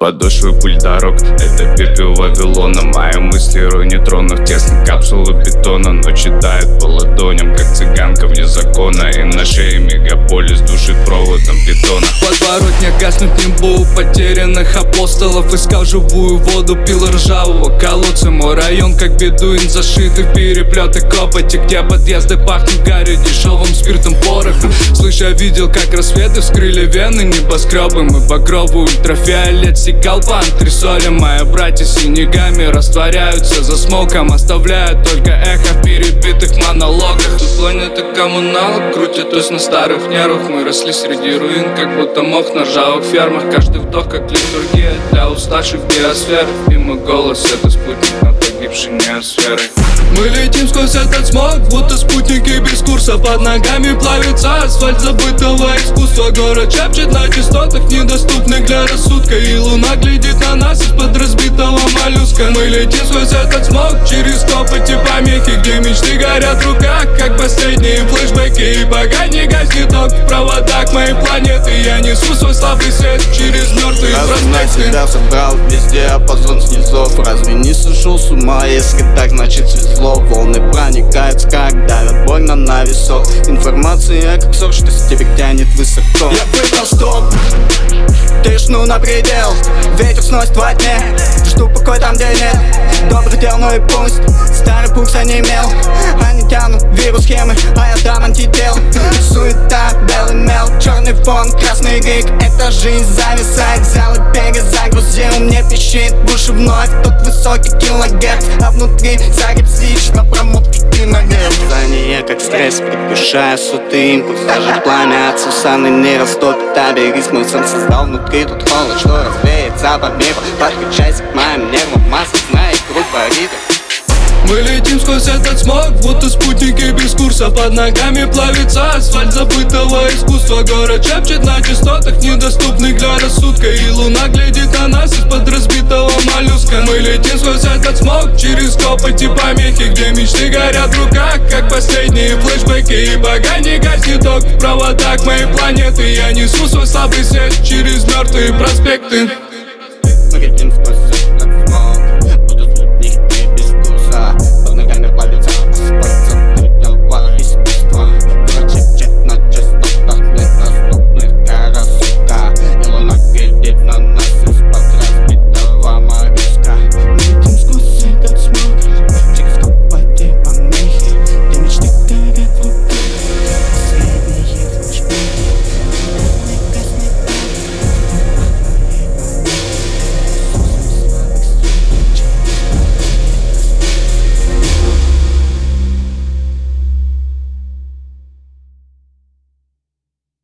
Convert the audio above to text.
подошвы пыль дорог. Это пепел Вавилона. Мои мысли рой нейтронов, тесной капсулы бетона. Ночи тают по ладоням, как цыганка вне закона. И на шее мегаполис душит проводом бетона. Подворотня гаснуть не буду потерянных апостолов. Искал живую воду, пил ржавого колодца. Мой район как бедуин, зашитый в переплеты копоти, где подъезды пахнут гарью, дешевым спиртом, порохом. Слыша, видел, как рассветы вскрыли вены небоскребы. Мы багровый ультрафиолет секал по антресолям. Мои братья синегами растворяются за смоком, оставляют только эхо в перебитых монологах. Тут планета коммуналок крутит ус на старых нервах. Мы росли среди руин, как будто мох на ржавых фермах. Каждый вдох как литургия для уставших биосфер. И мой голос — это спутник над погибшей неосферой. Мы летим сквозь этот смог, будто спутники без курса. Под ногами плавится асфальт забытого искусства. Город шепчет на частотах, недоступных для рассудка. И луна глядит на нас из-под разбитого моллюска. Мы летим сквозь этот смог, через копоти помехи, где мечты горят в руках, как последние флешбеки. И пока не гаснет ток в проводах моей планеты, я несу свой слабый свет через мертвые проспекты. Тебя собрал весь диапазон снизов. Разве не сошел с ума? Если так, значит светло. Волны проникают, как давят больно на весок. Информация как сок, что с тебя тянет высоко. Я выбрал стоп, тишину на предел. Ветер сносит во тьме, жду покой там, где нет добрых дел, ну и пусть старый пульс онемел. Они тянут вирус схемы, а я дам антител. Суета, белый мел, черный фон, красный гик. Эта жизнь зависает, взял и перезагрузил. Мне пищит в уши вновь тот высокий килогерц, а внутри загипсишь на промутке ты нагрел. Знание как стресс, предвкушая сотый импульс. Даже пламя от Сусаны не растопит оберись. Мой сон создал внутри тут холод, что развеется по миру. Подключайся к моим нервам, масса знает, круг по ритму. Мы летим сквозь этот смог, будто спутники без курса. Под ногами плавится асфальт забытого искусства. Город шепчет на частотах, недоступных для рассудка. И луна глядит на нас из-под разбитого моллюска. Мы летим сквозь этот смог, через копоти помехи, где мечты горят в руках, как последние флешбеки. И пока не гаснет ток в проводах моей планеты, я несу свой слабый свет через мертвые проспекты.